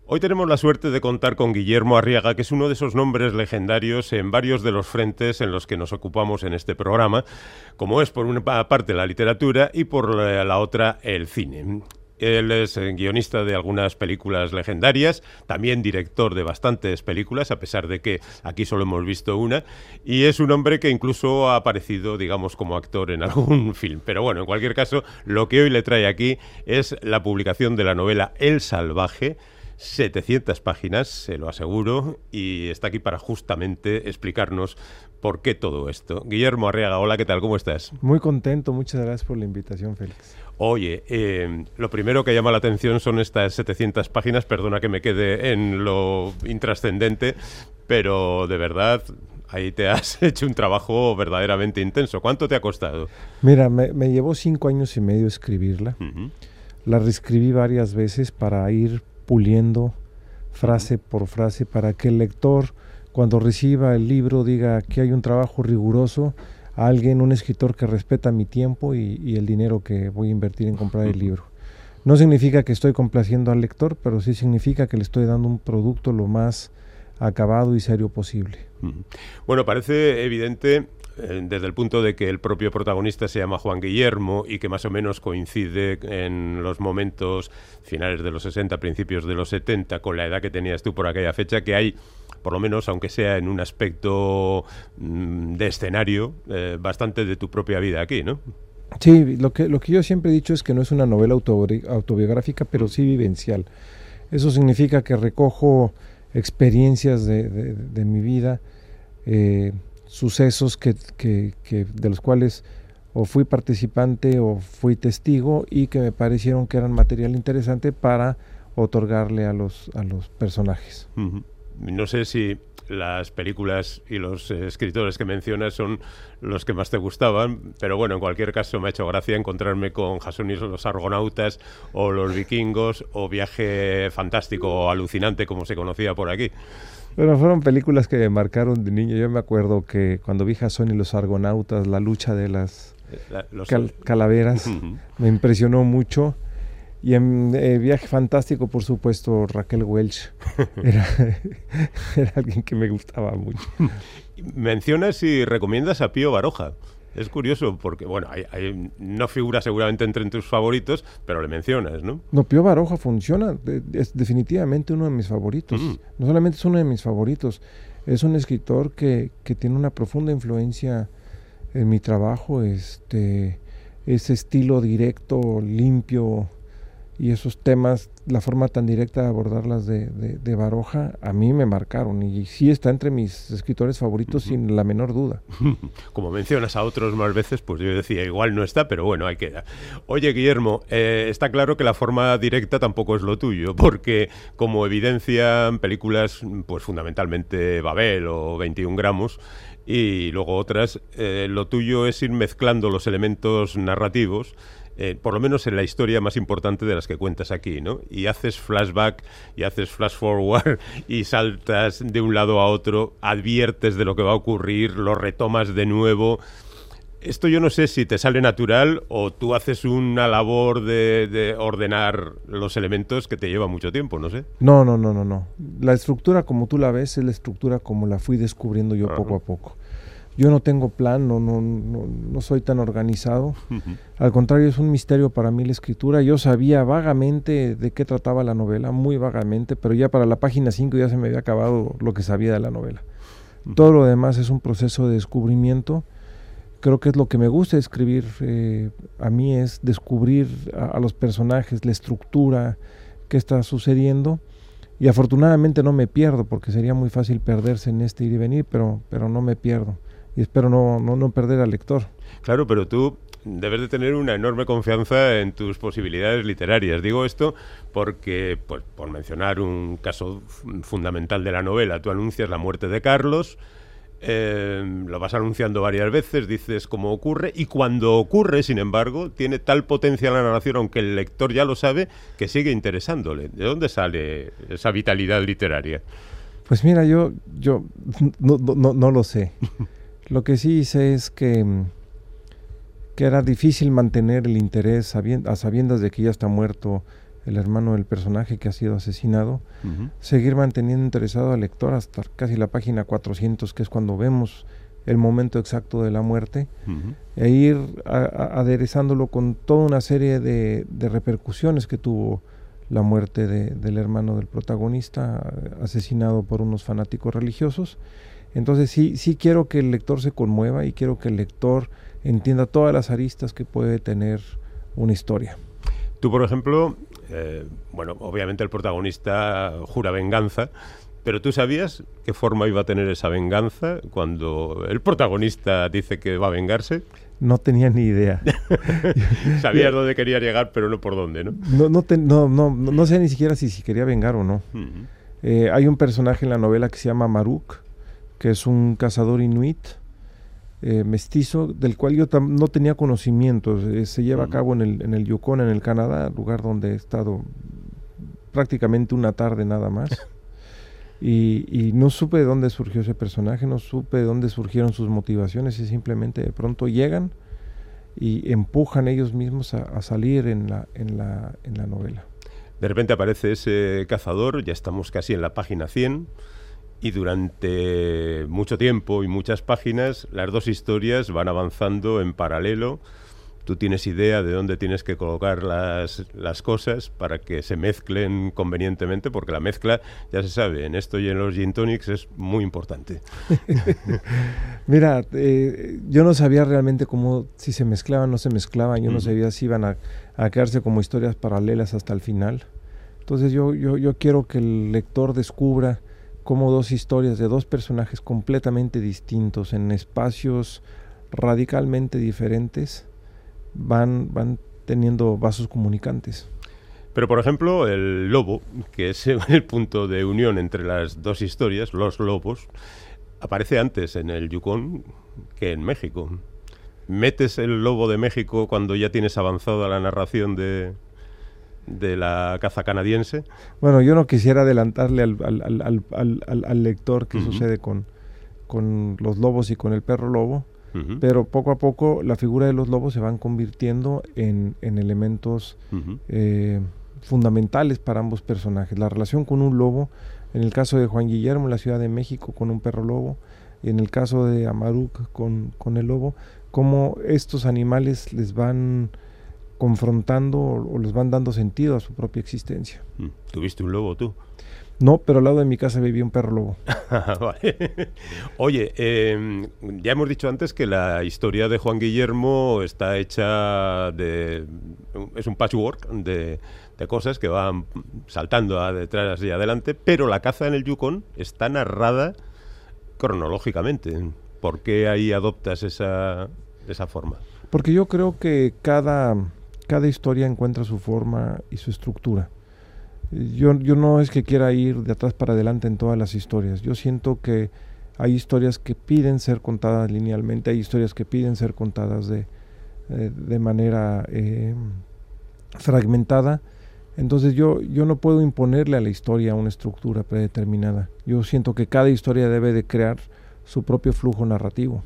Hoy tenemos la suerte de contar con Guillermo Arriaga, que es uno de esos nombres legendarios en varios de los frentes en los que nos ocupamos en este programa, como es por una parte la literatura y por la otra el cine. Él es guionista de algunas películas legendarias, también director de bastantes películas, a pesar de que aquí solo hemos visto una, y es un hombre que incluso ha aparecido, digamos, como actor en algún film. Pero bueno, en cualquier caso, lo que hoy le trae aquí es la publicación de la novela El Salvaje, 700 páginas, se lo aseguro, y está aquí para justamente explicarnos por qué todo esto. Guillermo Arriaga, hola, ¿qué tal? ¿Cómo estás? Muy contento, muchas gracias por la invitación, Félix. Oye, lo primero que llama la atención son estas 700 páginas, perdona que me quede en lo intrascendente, pero de verdad, ahí te has hecho un trabajo verdaderamente intenso. ¿Cuánto te ha costado? Mira, me llevó 5 años y medio escribirla. La reescribí varias veces para ir puliendo frase por frase, para que el lector, cuando reciba el libro, diga que hay un trabajo riguroso, alguien, un escritor que respeta mi tiempo y el dinero que voy a invertir en comprar el libro. No significa que estoy complaciendo al lector, pero sí significa que le estoy dando un producto lo más acabado y serio posible. Bueno, parece evidente desde el punto de que el propio protagonista se llama Juan Guillermo y que más o menos coincide en los momentos finales de los 60, principios de los 70, con la edad que tenías tú por aquella fecha, que hay, por lo menos, aunque sea en un aspecto de escenario, bastante de tu propia vida aquí, ¿no? Sí, lo que yo siempre he dicho es que no es una novela autobiográfica, pero sí vivencial. Eso significa que recojo experiencias de mi vida, sucesos que de los cuales o fui participante o fui testigo y que me parecieron que eran material interesante para otorgarle a los personajes. No sé si las películas y los escritores que mencionas son los que más te gustaban, pero bueno, en cualquier caso me ha hecho gracia encontrarme con Jasón y los Argonautas o Los Vikingos o Viaje Fantástico o Alucinante, como se conocía por aquí. Bueno, fueron películas que me marcaron de niño. Yo me acuerdo que cuando vi Jasón y los Argonautas, la lucha de las calaveras, me impresionó mucho. Y en Viaje Fantástico, por supuesto, Raquel Welch era alguien que me gustaba mucho. Mencionas y recomiendas a Pío Baroja. Es curioso porque, bueno, no figura seguramente entre tus favoritos, pero le mencionas, ¿no? No, Pío Baroja funciona, es definitivamente uno de mis favoritos. No solamente es uno de mis favoritos, es un escritor que tiene una profunda influencia en mi trabajo, ese estilo directo, limpio, y esos temas, la forma tan directa de abordarlas de Baroja, a mí me marcaron y sí está entre mis escritores favoritos sin la menor duda. Como mencionas a otros más veces, pues yo decía, igual no está, pero bueno, ahí queda. Oye, Guillermo, está claro que la forma directa tampoco es lo tuyo, porque como evidencian películas, pues fundamentalmente Babel o 21 gramos, y luego otras, lo tuyo es ir mezclando los elementos narrativos, por lo menos en la historia más importante de las que cuentas aquí, ¿no? Y haces flashback y haces flash forward y saltas de un lado a otro, adviertes de lo que va a ocurrir, lo retomas de nuevo. Esto yo no sé si te sale natural o tú haces una labor de ordenar los elementos que te lleva mucho tiempo, no sé. No. La estructura como tú la ves es la estructura como la fui descubriendo yo poco a poco. Yo no tengo plan, no soy tan organizado. Al contrario, es un misterio para mí la escritura. Yo sabía vagamente de qué trataba la novela, muy vagamente, pero ya para la página 5 ya se me había acabado lo que sabía de la novela. Todo lo demás es un proceso de descubrimiento. Creo que es lo que me gusta escribir. A mí es descubrir a los personajes, la estructura, qué está sucediendo. Y afortunadamente no me pierdo, porque sería muy fácil perderse en este ir y venir, pero no me pierdo. Y espero no perder al lector. Claro, pero tú debes de tener una enorme confianza en tus posibilidades literarias. Digo esto porque, pues, por mencionar un caso fundamental de la novela, tú anuncias la muerte de Carlos, lo vas anunciando varias veces, dices cómo ocurre, y cuando ocurre, sin embargo, tiene tal potencia la narración, aunque el lector ya lo sabe, que sigue interesándole. ¿De dónde sale esa vitalidad literaria? Pues mira, yo no lo sé. Lo que sí sé es que era difícil mantener el interés a sabiendas de que ya está muerto el hermano del personaje que ha sido asesinado, seguir manteniendo interesado al lector hasta casi la página 400, que es cuando vemos el momento exacto de la muerte, e ir aderezándolo con toda una serie de repercusiones que tuvo la muerte del hermano del protagonista, asesinado por unos fanáticos religiosos. Entonces sí quiero que el lector se conmueva y quiero que el lector entienda todas las aristas que puede tener una historia. Tú, por ejemplo, bueno, obviamente el protagonista jura venganza, pero ¿tú sabías qué forma iba a tener esa venganza cuando el protagonista dice que va a vengarse? No tenía ni idea. Sabías dónde quería llegar, pero no por dónde, ¿no? No sé ni siquiera si quería vengar o no. Hay un personaje en la novela que se llama Maruk, que es un cazador inuit, mestizo, del cual yo no tenía conocimientos. Se lleva a cabo en el Yukon, en el Canadá, lugar donde he estado prácticamente una tarde nada más. Y no supe de dónde surgió ese personaje, no supe de dónde surgieron sus motivaciones, y simplemente de pronto llegan y empujan ellos mismos a salir en la novela. De repente aparece ese cazador, ya estamos casi en la página 100, y durante mucho tiempo y muchas páginas las dos historias van avanzando en paralelo. Tú tienes idea de dónde tienes que colocar las cosas para que se mezclen convenientemente, porque la mezcla, ya se sabe, en esto y en los gin tonics es muy importante. Mira, yo no sabía realmente cómo, si se mezclaban o no se mezclaban, yo no sabía si iban a quedarse como historias paralelas hasta el final. Entonces yo quiero que el lector descubra cómo dos historias de dos personajes completamente distintos, en espacios radicalmente diferentes, van teniendo vasos comunicantes. Pero, por ejemplo, el lobo, que es el punto de unión entre las dos historias, los lobos, aparece antes en el Yukon que en México. ¿Metes el lobo de México cuando ya tienes avanzada la narración de la caza canadiense? Bueno, yo no quisiera adelantarle al lector qué sucede con los lobos y con el perro lobo, pero poco a poco la figura de los lobos se van convirtiendo en elementos fundamentales para ambos personajes. La relación con un lobo, en el caso de Juan Guillermo en la Ciudad de México con un perro lobo, y en el caso de Amaruk con el lobo, cómo estos animales les van confrontando o les van dando sentido a su propia existencia. ¿Tuviste un lobo tú? No, pero al lado de mi casa vivía un perro lobo. Vale. Oye, ya hemos dicho antes que la historia de Juan Guillermo está hecha es un patchwork de cosas que van saltando detrás y adelante, pero la caza en el Yukon está narrada cronológicamente. ¿Por qué ahí adoptas esa forma? Porque yo creo que cada historia encuentra su forma y su estructura. Yo no es que quiera ir de atrás para adelante en todas las historias. Yo siento que hay historias que piden ser contadas linealmente, hay historias que piden ser contadas de manera fragmentada. Entonces yo no puedo imponerle a la historia una estructura predeterminada. Yo siento que cada historia debe de crear su propio flujo narrativo.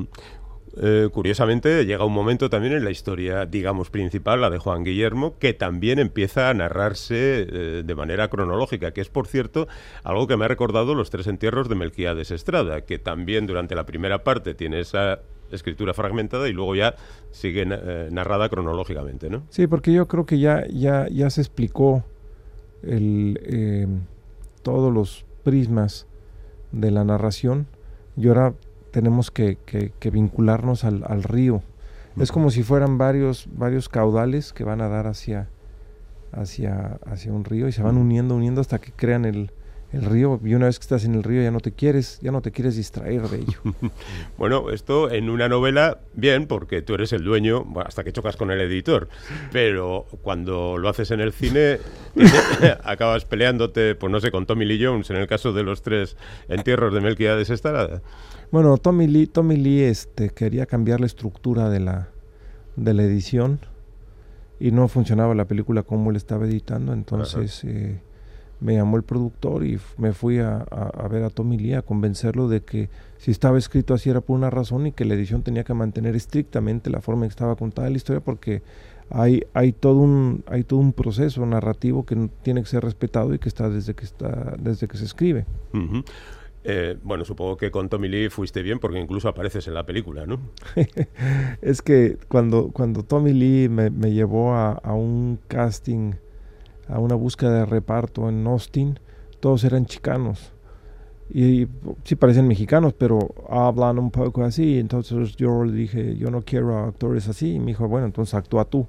Curiosamente llega un momento también en la historia, digamos, principal, la de Juan Guillermo, que también empieza a narrarse de manera cronológica, que es, por cierto, algo que me ha recordado los 3 entierros de Melquíades Estrada, que también durante la primera parte tiene esa escritura fragmentada y luego ya sigue narrada cronológicamente, ¿no? Sí, porque yo creo que ya se explicó todos los prismas de la narración, y ahora tenemos que vincularnos al río. Es como si fueran varios caudales que van a dar hacia un río y se van uniendo hasta que crean el río, y una vez que estás en el río ya no te quieres distraer de ello. Bueno, esto en una novela, bien, porque tú eres el dueño, hasta que chocas con el editor, pero cuando lo haces en el cine acabas peleándote, pues no sé, con Tommy Lee Jones, en el caso de los 3 entierros de Melquíades Estrada. Bueno, Tommy Lee quería cambiar la estructura de la edición y no funcionaba la película como él estaba editando, entonces me llamó el productor y me fui a ver a Tommy Lee, a convencerlo de que si estaba escrito así era por una razón y que la edición tenía que mantener estrictamente la forma en que estaba contada la historia, porque hay todo un proceso narrativo que tiene que ser respetado y que está desde que se escribe. Uh-huh. Bueno, supongo que con Tommy Lee fuiste bien porque incluso apareces en la película, ¿no? Es que cuando Tommy Lee me llevó a un casting, a una búsqueda de reparto en Austin, todos eran chicanos. Y sí parecen mexicanos, pero hablan un poco así. Entonces yo le dije, yo no quiero actores así. Y me dijo, bueno, entonces actúa tú.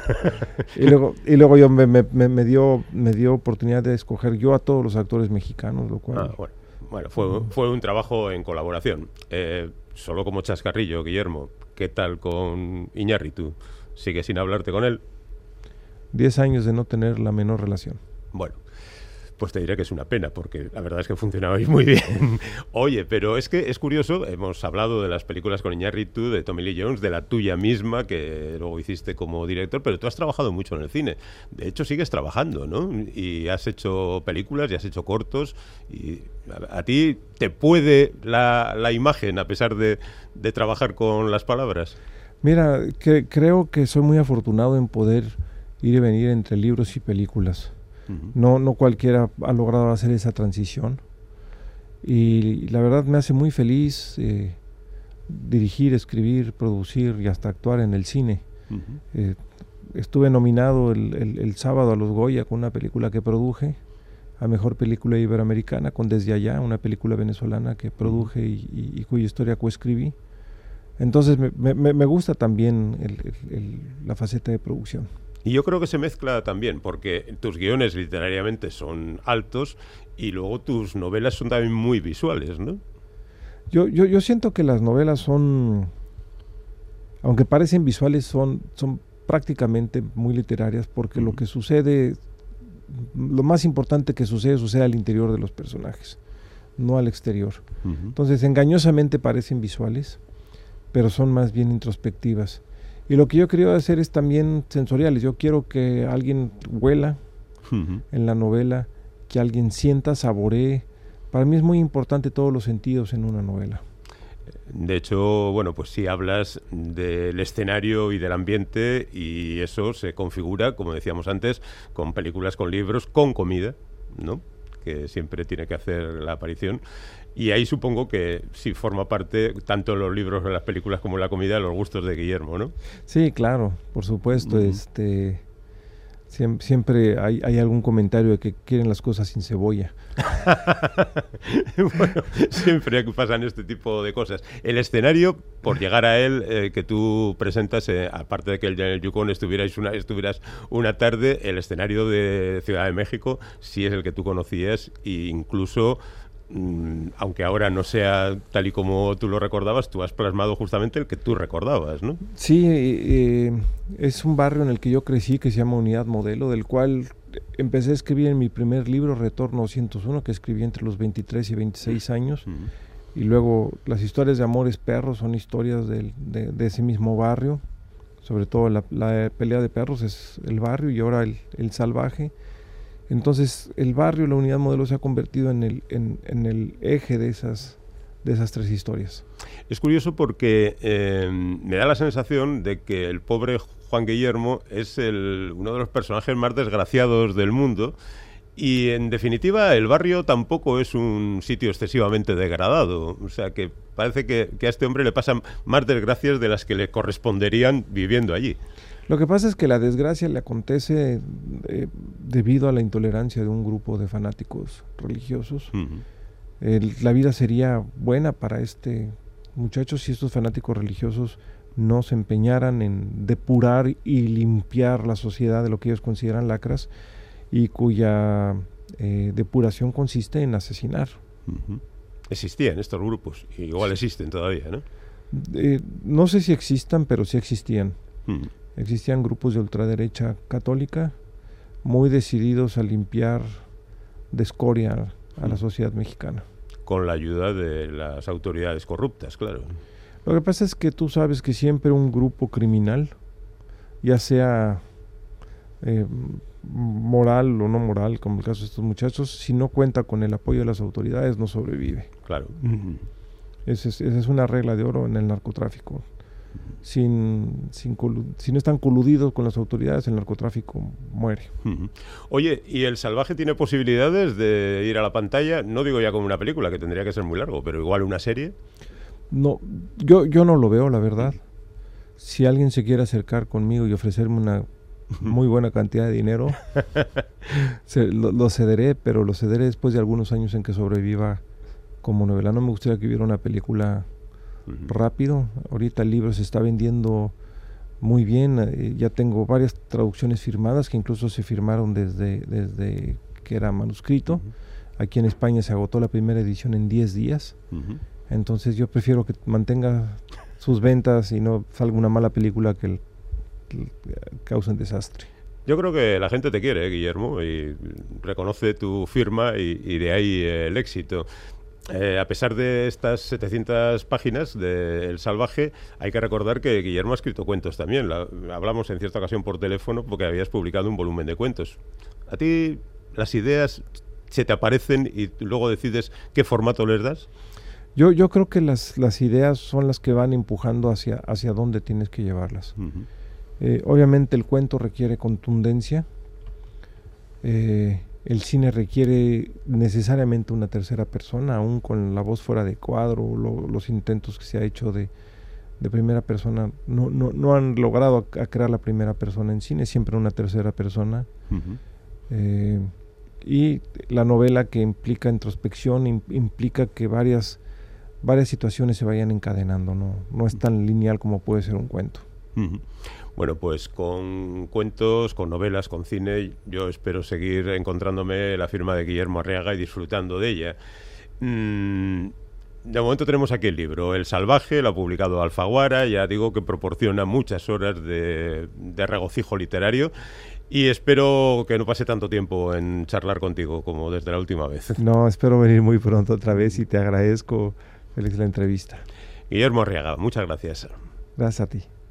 y luego yo me dio oportunidad de escoger yo a todos los actores mexicanos, lo cual... Bueno, fue un trabajo en colaboración. Solo como chascarrillo, Guillermo, ¿qué tal con Iñárritu? ¿Sigues sin hablarte con él? 10 años de no tener la menor relación. Bueno, pues te diré que es una pena, porque la verdad es que funcionabais muy bien. Oye, pero es que es curioso, hemos hablado de las películas con Iñárritu, de Tommy Lee Jones, de la tuya misma, que luego hiciste como director, pero tú has trabajado mucho en el cine. De hecho, sigues trabajando, ¿no? Y has hecho películas y has hecho cortos, y a ti te puede la imagen, a pesar de trabajar con las palabras. Mira, creo que soy muy afortunado en poder ir y venir entre libros y películas. Uh-huh. No cualquiera ha logrado hacer esa transición y la verdad me hace muy feliz dirigir, escribir, producir y hasta actuar en el cine. Uh-huh. Estuve nominado el sábado a los Goya con una película que produje a Mejor Película Iberoamericana con Desde Allá, una película venezolana que produje y cuya historia coescribí. Entonces me gusta también la faceta de producción. Y yo creo que se mezcla también, porque tus guiones literariamente son altos y luego tus novelas son también muy visuales, ¿no? Yo siento que las novelas son, aunque parecen visuales, son prácticamente muy literarias, porque lo que sucede, lo más importante que sucede al interior de los personajes, no al exterior. Entonces, engañosamente parecen visuales, pero son más bien introspectivas. Y lo que yo quería hacer es también sensoriales. Yo quiero que alguien huela en la novela, que alguien sienta, saboree. Para mí es muy importante todos los sentidos en una novela. De hecho, bueno, pues sí hablas del escenario y del ambiente, y eso se configura, como decíamos antes, con películas, con libros, con comida, ¿no? Que siempre tiene que hacer la aparición. Y ahí supongo que sí forma parte, tanto en los libros, en las películas, como en la comida, de los gustos de Guillermo, ¿no? Sí, claro, por supuesto. Siempre hay algún comentario de que quieren las cosas sin cebolla. Bueno, siempre pasan este tipo de cosas. El escenario, por llegar a él, que tú presentas, aparte de que en el Yukon estuvieras una tarde, el escenario de Ciudad de México sí es el que tú conocías, e incluso... aunque ahora no sea tal y como tú lo recordabas, tú has plasmado justamente el que tú recordabas, ¿no? Sí, es un barrio en el que yo crecí, que se llama Unidad Modelo, del cual empecé a escribir en mi primer libro, Retorno 101, que escribí entre los 23 y 26 años, y luego las historias de Amores Perros son historias de ese mismo barrio, sobre todo la pelea de perros es el barrio, y ahora el salvaje. Entonces el barrio, la Unidad Modelo, se ha convertido en el eje de esas tres historias. Es curioso porque me da la sensación de que el pobre Juan Guillermo es uno de los personajes más desgraciados del mundo, y en definitiva el barrio tampoco es un sitio excesivamente degradado. O sea que parece que a este hombre le pasan más desgracias de las que le corresponderían viviendo allí. Lo que pasa es que la desgracia le acontece debido a la intolerancia de un grupo de fanáticos religiosos. La vida sería buena para este muchacho si estos fanáticos religiosos no se empeñaran en depurar y limpiar la sociedad de lo que ellos consideran lacras, y cuya depuración consiste en asesinar. Existían estos grupos, igual existen todavía, ¿no? No sé si existan, pero sí existían. Existían grupos de ultraderecha católica muy decididos a limpiar de escoria a la sociedad mexicana. Con la ayuda de las autoridades corruptas, claro. Lo que pasa es que tú sabes que siempre un grupo criminal, ya sea moral o no moral, como el caso de estos muchachos, si no cuenta con el apoyo de las autoridades, no sobrevive. Claro. Esa es una regla de oro en el narcotráfico. si no están coludidos con las autoridades, el narcotráfico muere. Oye, ¿y El Salvaje tiene posibilidades de ir a la pantalla? No digo ya como una película, que tendría que ser muy largo, pero igual una serie. No, yo no lo veo, la verdad. Si alguien se quiere acercar conmigo y ofrecerme una muy buena cantidad de dinero, lo cederé, pero lo cederé después de algunos años en que sobreviva como novela. No me gustaría que hubiera una película rápido. Ahorita el libro se está vendiendo muy bien. Ya tengo varias traducciones firmadas que incluso se firmaron desde que era manuscrito. Aquí en España se agotó la primera edición en 10 días. Entonces yo prefiero que mantenga sus ventas y no salga una mala película que cause un desastre. Yo creo que la gente te quiere, Guillermo, y reconoce tu firma y de ahí el éxito. A pesar de estas 700 páginas de El Salvaje, hay que recordar que Guillermo ha escrito cuentos también. Hablamos en cierta ocasión por teléfono porque habías publicado un volumen de cuentos. ¿A ti las ideas se te aparecen y luego decides qué formato les das? Yo creo que las ideas son las que van empujando hacia dónde tienes que llevarlas. Obviamente el cuento requiere contundencia. El cine requiere necesariamente una tercera persona, aún con la voz fuera de cuadro. Los intentos que se ha hecho de primera persona no han logrado a crear la primera persona en cine, siempre una tercera persona. Y la novela, que implica introspección, implica que varias situaciones se vayan encadenando, no es tan lineal como puede ser un cuento. Bueno, pues con cuentos, con novelas, con cine, yo espero seguir encontrándome la firma de Guillermo Arriaga y disfrutando de ella. De momento tenemos aquí el libro, El Salvaje, lo ha publicado Alfaguara, ya digo que proporciona muchas horas de regocijo literario y espero que no pase tanto tiempo en charlar contigo como desde la última vez. No, espero venir muy pronto otra vez y te agradezco, Félix, la entrevista. Guillermo Arriaga, muchas gracias. Gracias a ti.